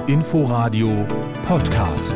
Inforadio Podcast.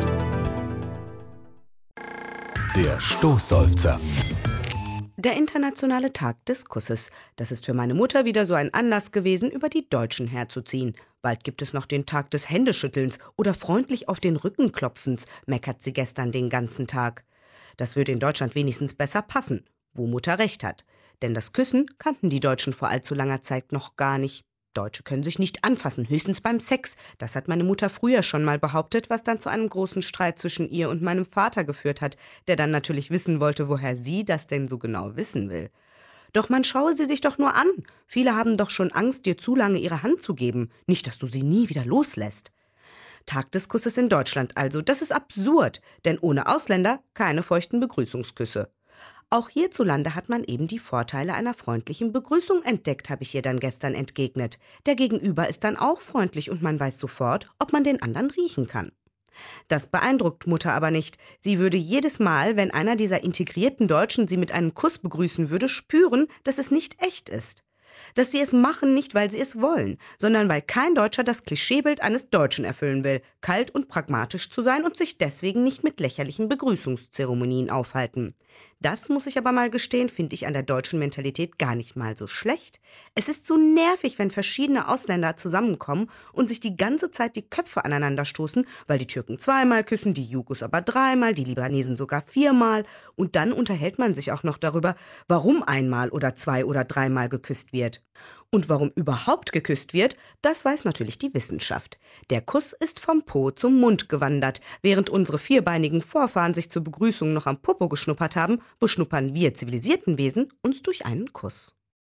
Der Stoßseufzer. Der internationale Tag des Kusses. Das ist für meine Mutter wieder so ein Anlass gewesen, über die Deutschen herzuziehen. Bald gibt es noch den Tag des Händeschüttelns oder freundlich auf den Rücken klopfens, meckert sie gestern den ganzen Tag. Das würde in Deutschland wenigstens besser passen, wo Mutter recht hat. Denn das Küssen kannten die Deutschen vor allzu langer Zeit noch gar nicht. Deutsche können sich nicht anfassen, höchstens beim Sex. Das hat meine Mutter früher schon mal behauptet, was dann zu einem großen Streit zwischen ihr und meinem Vater geführt hat, der dann natürlich wissen wollte, woher sie das denn so genau wissen will. Doch man schaue sie sich doch nur an. Viele haben doch schon Angst, dir zu lange ihre Hand zu geben. Nicht, dass du sie nie wieder loslässt. Tag des Kusses in Deutschland also. Das ist absurd, denn ohne Ausländer keine feuchten Begrüßungsküsse. Auch hierzulande hat man eben die Vorteile einer freundlichen Begrüßung entdeckt, habe ich ihr dann gestern entgegnet. Der Gegenüber ist dann auch freundlich und man weiß sofort, ob man den anderen riechen kann. Das beeindruckt Mutter aber nicht. Sie würde jedes Mal, wenn einer dieser integrierten Deutschen sie mit einem Kuss begrüßen würde, spüren, dass es nicht echt ist. Dass sie es machen, nicht weil sie es wollen, sondern weil kein Deutscher das Klischeebild eines Deutschen erfüllen will, kalt und pragmatisch zu sein und sich deswegen nicht mit lächerlichen Begrüßungszeremonien aufhalten. Das, muss ich aber mal gestehen, finde ich an der deutschen Mentalität gar nicht mal so schlecht. Es ist so nervig, wenn verschiedene Ausländer zusammenkommen und sich die ganze Zeit die Köpfe aneinander stoßen, weil die Türken zweimal küssen, die Jugos aber dreimal, die Libanesen sogar viermal. Und dann unterhält man sich auch noch darüber, warum einmal oder zwei oder dreimal geküsst wird. Und warum überhaupt geküsst wird, das weiß natürlich die Wissenschaft. Der Kuss ist vom Po zum Mund gewandert. Während unsere vierbeinigen Vorfahren sich zur Begrüßung noch am Popo geschnuppert haben, beschnuppern wir zivilisierten Wesen uns durch einen Kuss.